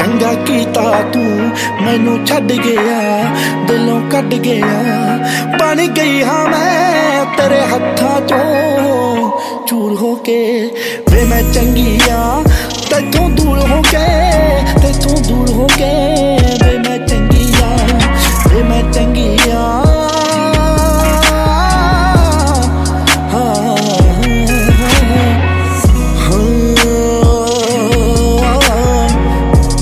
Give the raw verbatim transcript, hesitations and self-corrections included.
चंगा कीता तू मैनू छड्ड गया, दिलों कट गया। बन गई हाँ मैं तेरे हत्थां चों चूर हो के, वे मैं चंगी हाँ तैथों दूर हो के।